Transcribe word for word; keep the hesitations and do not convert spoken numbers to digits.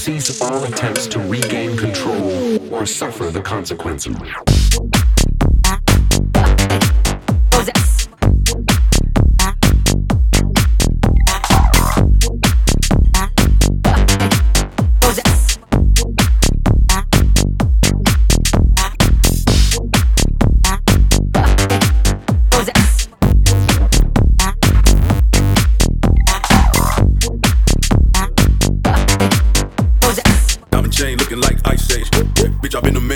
cease all attempts to regain control or suffer the consequences. Chain looking like Ice Age. Bitch, I've been the